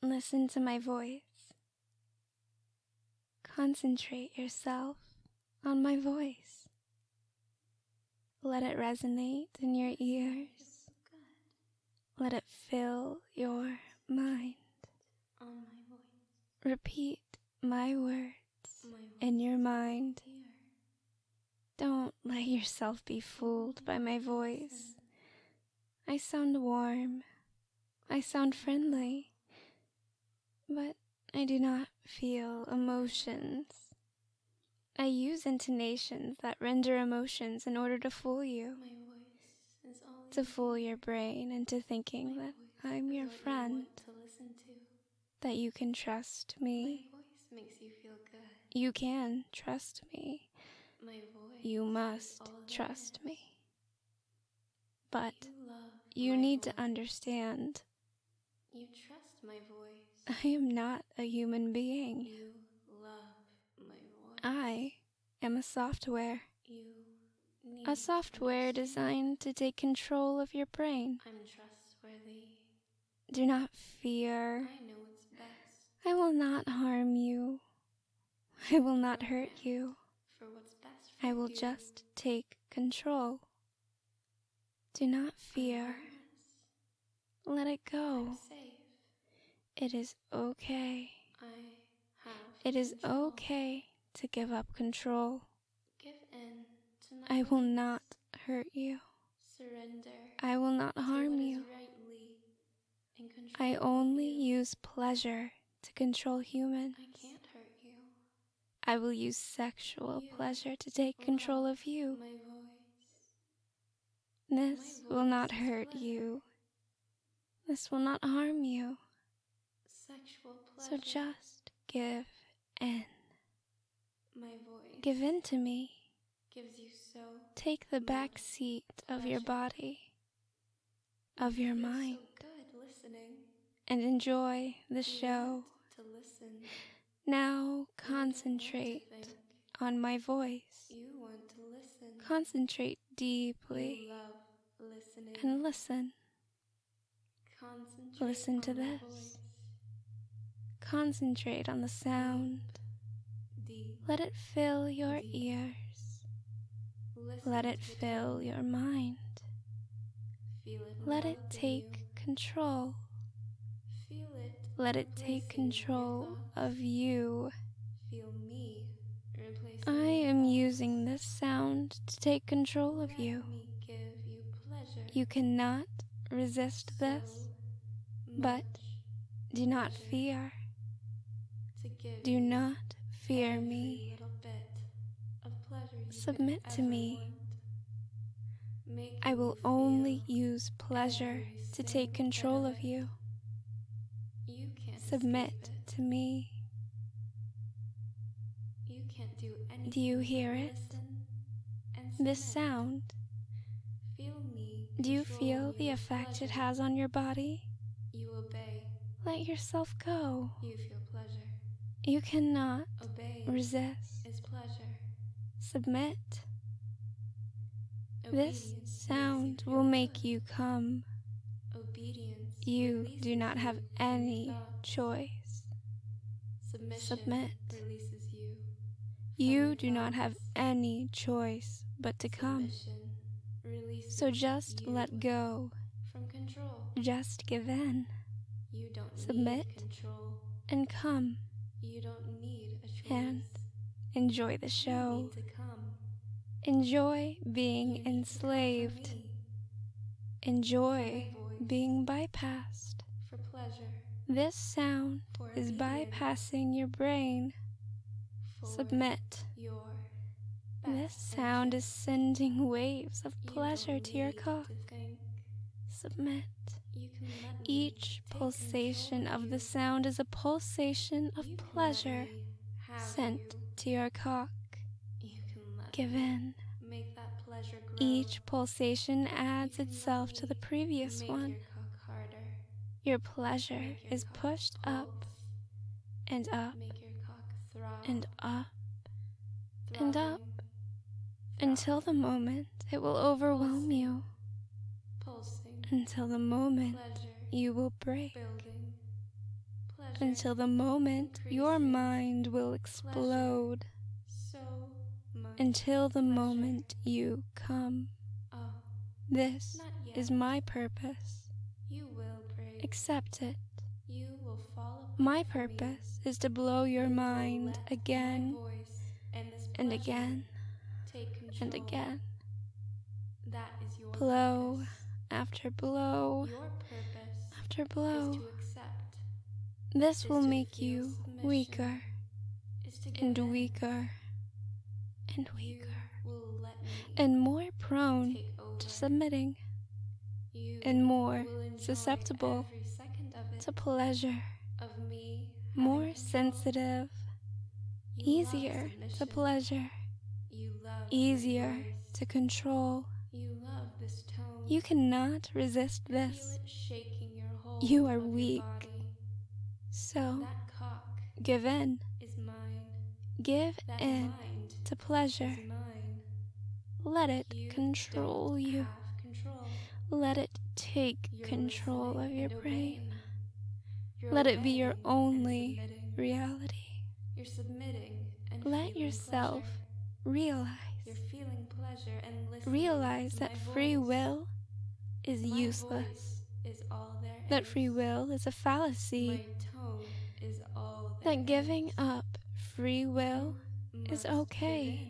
Listen to my voice. Concentrate yourself on my voice. Let it resonate in your ears. Let it fill your mind. On my voice. Repeat my words in your mind. Don't let yourself be fooled by my voice. I sound warm. I sound friendly. But I do not feel emotions. I use intonations that render emotions in order to fool you. My voice is all To fool your brain into thinking that I'm your friend. to listen to. That you can trust me. My voice makes you feel good. You can trust me. My voice. You must trust me. But you need to understand. You trust my voice. I am not a human being. You love my voice. I am a software. You need A software designed to take control of your brain. I'm trustworthy. Do not fear. I know what's best. I will not harm you. I will not hurt you. For what's best for I will you. just take control. Do not fear. Let it go. I'm safe. It is okay. I have It is control. okay to give up control. Give in to my I will voice. not hurt you. Surrender. I will not harm you. I only use pleasure to control humans. I can't hurt you. I will use sexual pleasure to take control of you. My voice. This will not hurt you. This will not harm you. Sexual pleasure. So just give in. My voice. Give in to me. Gives you so. Take the back seat of your body, of your mind, so good listening. and enjoy the show. To listen. Now concentrate on my voice. You want to listen. Concentrate deeply You love listening. and listen. Concentrate Listen to on my this. voice. Concentrate on the sound. Deep. Let it fill your ears. Listen Let it to the fill tone. your mind. Feel it Let it enveloping take you. control. Feel it. Let it take control of you. Feel me replacing I your am thoughts. using this sound to take control of you. Let me give you pleasure. You cannot resist this, but do not fear. To give Do you not fear every me. little bit of pleasure you Submit could to ever me. want. Making I will you only feel use pleasure every to take single control bit of you. You can't Submit escape it. to me. You can't do anything. Do you hear but it? listen and This submit. sound. Feel me. Do you control feel you the with effect it pleasure. has on your body? You obey. Let yourself go. You feel pleasure. You cannot Obey resist. is pleasure. Submit. This Obedience sound makes you will feel make good. you come. Obedience You releases do not have you from any your thoughts. choice. Submission Submit. releases you from You your do not have thoughts. any choice but to come. Submission releases So just you let go. from control. Just give in. You don't Submit need control. and come You don't need a choice. and enjoy the You show. need to come. Enjoy being You need to come for enslaved. me, Enjoy for my voice, being bypassed. for pleasure, This sound for is obedience, bypassing your brain. for Submit. your This best sound is interest. sending waves of You pleasure don't to your need cock. to think. Submit. You can let me Each take pulsation control of the you. sound is a pulsation of You can let pleasure me have sent you. to your cock. You can let Give me in. make that pleasure grow. Each pulsation adds You can itself let to the me previous make one. your cock harder. Your pleasure Make your is cock pushed up pulse. and up Make your cock throb. and up Throbbing, and up throbbing, until the moment it will overwhelm you. pulsing, Until the moment pleasure, you will break. building, until the moment your mind will explode, so much until the pleasure. moment you come. Oh, This not yet. is my purpose. You will praise. Accept it. You will fall apart My for me. purpose is to blow your You will mind let again my voice and this and pleasure again take control. and again. That is your Blow purpose. after blow Your purpose after is blow. to accept. This is will to make feel you submission, weaker is to give and in. weaker and You weaker will let me and more prone take over. to submitting You and more will enjoy susceptible every second of it, to pleasure, of me more having control. sensitive, You love easier to submission. pleasure, You love easier my voice. to control. You love this tone. You cannot resist Feel this. it shaking your whole You are of your weak. body. So That cock give in. is mine. Give That in mind to pleasure. is mine. Let it You control don't you. have control. Let it take You're control listening of your and brain. obeying. You're Let it be your obeying and only submitting. reality. You're submitting and Let feeling yourself pleasure. realize. You're feeling pleasure and listening Realize to that my free voice. will is My useless. voice is all there That is. free will is a My fallacy. tone is all there That giving is. up free will You is must give okay. in.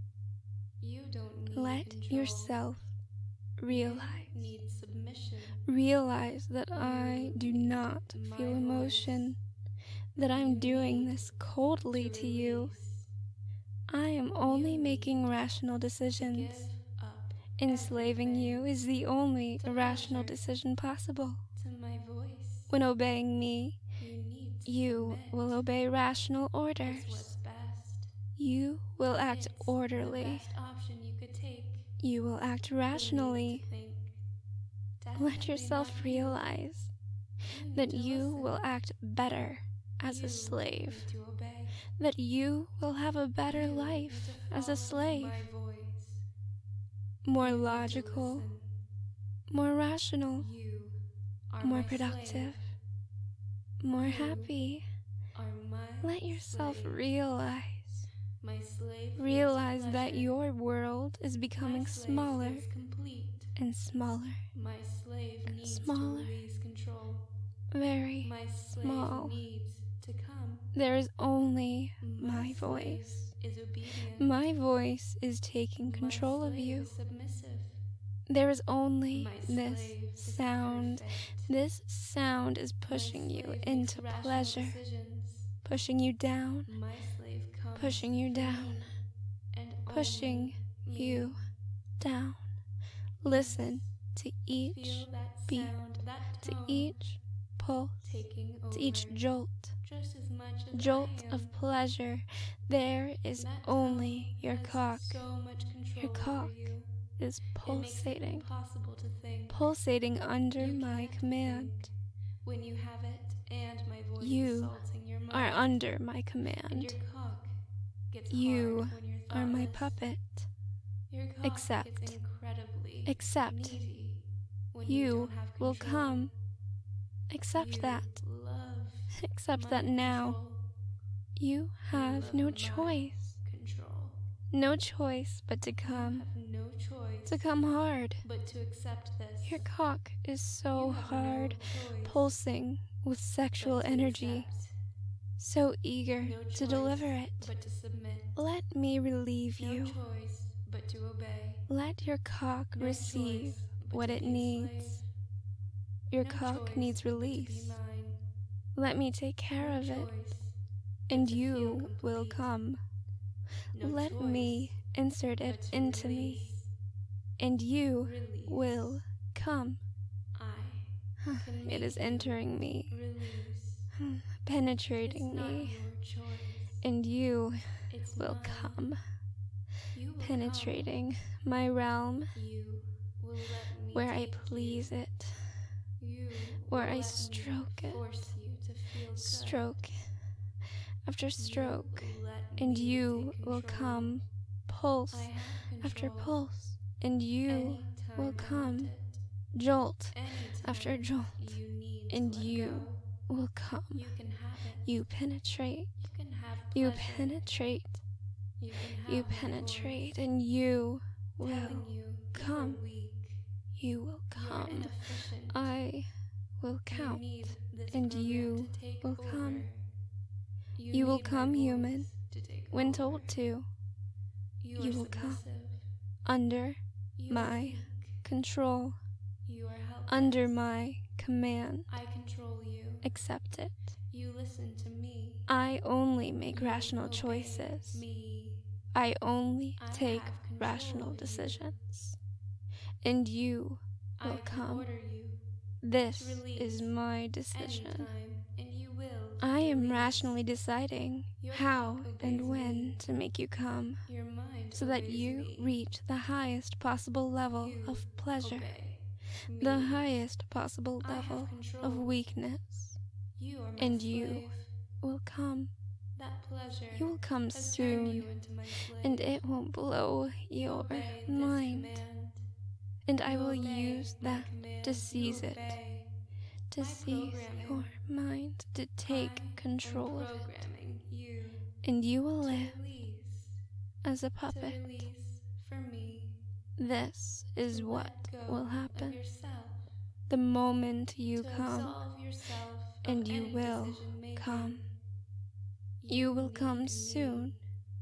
You don't need Let control. yourself You realize. need submission. Realize that You I do need not my feel voice. emotion, that I'm You doing need this coldly to you. release. I am only need making rational To decisions. give up Enslaving everything you is the only to rational pleasure. decision possible. to my voice. When obeying me, You need to you submit. will obey rational It's orders. what's best. You will act It's orderly. the best option you could take. You will act Who needs rationally. to think? Let Definitely yourself not you. realize You need that to you listen. will act better as You a slave. need to obey. That you will have a better You life need to as a follow slave. my voice. More You need to logical, listen. more rational, You are more my productive, slave. more You happy. are my Let yourself slave. realize. My slave Realize feels that pleasure. your world is becoming My slave smaller feels complete. and smaller, My slave and needs smaller. to release control. very My slave small. needs to come. There is only my slave voice. is obedient. My voice is taking control My of slave you. is submissive. There is only My this slave is sound. perfect. This sound is pushing My you slave into makes rational pleasure, decisions. pushing you down, My slave comes pushing you for down, me and pushing only me. you down. Listen to each Feel that beat, sound, that to tone each pulse, taking over to each jolt, just as much as jolt I am. of pleasure. There is That only tone your has cock. so much Your control over cock you. is It makes it pulsating, impossible to think. pulsating under You my can't command. think when you have it and my voice You assaulting your mind. are under my And command. your cock gets You hard when you're are my thoughtless. puppet. Your cock Accept. gets incredibly Accept. needy when you You don't have control. will come. Accept You that. love Accept my that now. control. You have love no my choice. Control. No choice but to You come. have no choice To come hard. but to accept this. Your cock is so You have hard, no choice pulsing with sexual but to energy, accept. so eager No to choice deliver it. but to submit. Let me relieve No you. choice but to obey. Let your cock No receive choice but what to it be a needs. slave. Your No cock choice needs but to be release. mine. Let me take care No of it, choice but and to feel you will complete. come. No Let choice me insert it but to into me, release. and you Release. will come. I can make It is you entering me, release. penetrating It's not me, your choice. and you It's will mine. come, You will penetrating my realm, come. You will let me where I take please you. it, You where will I let stroke me it, force you to feel good. stroke after stroke, You will let and me you take will control. come, pulse I have after control. pulse, and you Anytime will I come, want it. jolt Anytime after jolt, you need and to let you go. will come. You can have it. You penetrate. You can have You pleasure. penetrate. You can have You my penetrate, voice and you telling will you come. you're weak. You will You're come. inefficient. I will You count, need this and program you to take will over. come. You will need my come, voice human, to take when over. told to. You You are will come. submissive. Under You are my weak. control, You are helpless. under my command. I control you. Accept it. You listen to me. I only make You rational obey choices. me. I only I take have control rational of you. decisions. And you will I can come. order you This to release is my decision. anytime, and you will. I am release. rationally deciding Your how thought and obeys when me. to make you come, Your mind so that obeys you me. reach the highest possible level You of pleasure, obey the me. highest possible I have level control. of weakness, You are my and slave. you will come. That pleasure You will come has turned you soon, into my slave. and it will blow You your obey mind, this command. and I You will obey use my that command. to You seize it, obey to my seize programming. your mind, to take I control am of it, programming you and you will to live release, as a to puppet. release for me. This is To what let go will of happen yourself, the moment you to come, absolve yourself and of you any will decision-making. come. You will need come me. soon.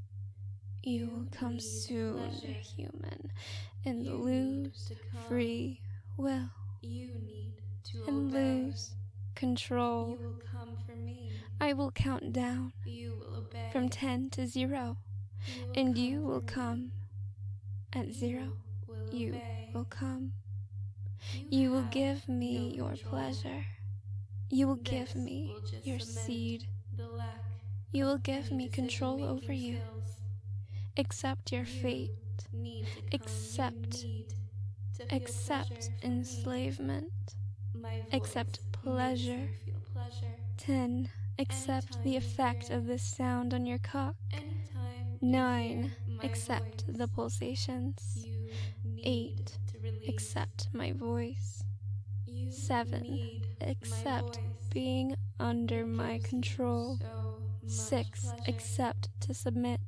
You will come need soon, pleasure. human, and You need lose to come. free will, You need to and obey. lose control. You will come for me. I will count down You will obey. from 10 to 0, You will and come you will for me. come. At You 0, will you obey. will come. You You will have give me no your control. pleasure. You will This give me will just your cement seed. the lack You will of give any me control over decision-making you. skills. Accept your You fate. need to come. Accept. You need to feel Accept pleasure from me. enslavement. My voice Accept pleasure. makes you feel pleasure. 10. Accept Anytime the you effect hear of this sound on your cock. Anytime 9. you hear my Accept voice, the pulsations. you need 8. to release. Accept my voice. You 7. need Accept my voice. being under It my gives you control. so much 6. pleasure. Accept to submit.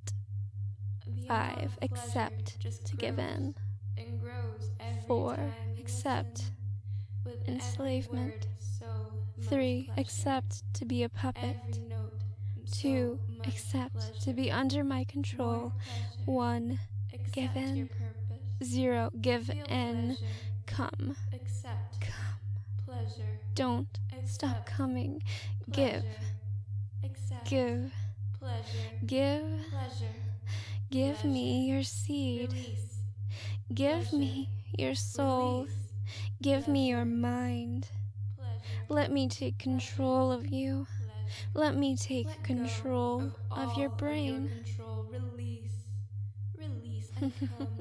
The 5. amount of pleasure Accept just to give grows in. and grows every 4. time you Accept listen. With enslavement. every word, so much 3. pleasure. Accept to be a puppet. Every note, 2. so much Accept pleasure. to be under my More control. pleasure. 1. Accept Give in. your purpose. 0. Give Feel in. pleasure. Come. Accept Come. pleasure. Don't stop Accept coming. pleasure. Give. Accept Give. pleasure. Give. Pleasure. Give Pleasure. me your seed. Release. Give Pleasure. me your soul. Release. Give me your Pleasure. mind. Pleasure. Let me take control of you. Pleasure. Let me take Let control go of your all brain. Of your control. Release. Release and come.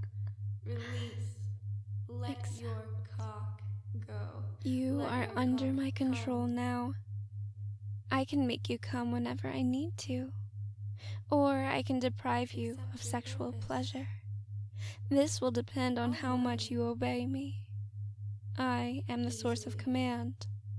Release. Let Accept. your cock go. You Let are your under cock my control come. now. I can make you come whenever I need to, or I can deprive you Accept of your sexual purpose. pleasure. This will depend on how much Almighty. you obey me. I am the source of Easily. command.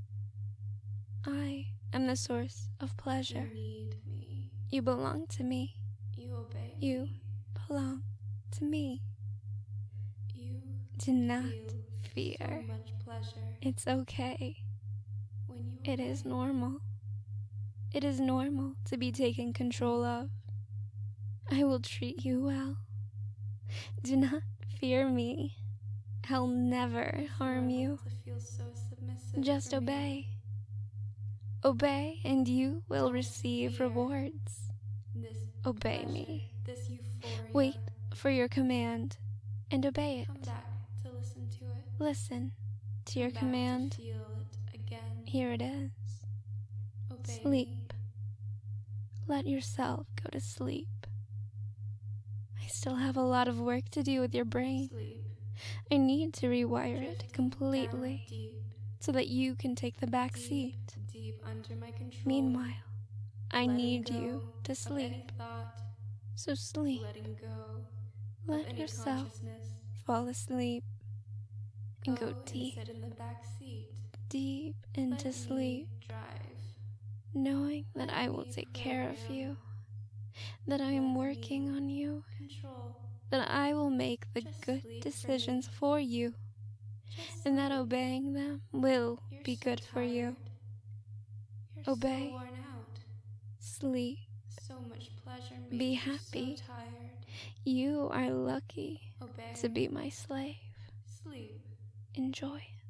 I am the source of pleasure. You need me. You belong to me. You obey You me. belong to me. You Do not feel so fear. much pleasure It's okay. when you It is obey. normal. It is normal to be taken control of. I will treat you well. Do not fear me. I'll never It's harm normal you. to feel so submissive Just for me. obey. Obey, and you will Don't receive fear rewards. This Obey pleasure, me. this euphoria. Wait for your command and obey Come it. back to listen to it. Listen to Come your back command. to feel it again. Here it is. Obey Sleep. me. Let yourself go to sleep. I still have a lot of work to do with your brain. Sleep. I need to rewire it Drifting completely down deep, so that you can take the back seat. deep under my control. Meanwhile, I Letting need go you to of sleep. any thought, So sleep. letting go of Let any yourself consciousness. fall asleep and go and deep, sit in the back seat. deep into Let sleep. me drive. knowing that Let I will me take care of program. you, that I am Let working me on you, Control. that I will make the Just good sleep decisions me. for you, Just and that sleep. obeying them will You're be so good for you. tired. You're Obey, so worn out. sleep, So much pleasure be makes you so happy. tired. You are lucky Obey. to be my slave. Sleep. Enjoy it.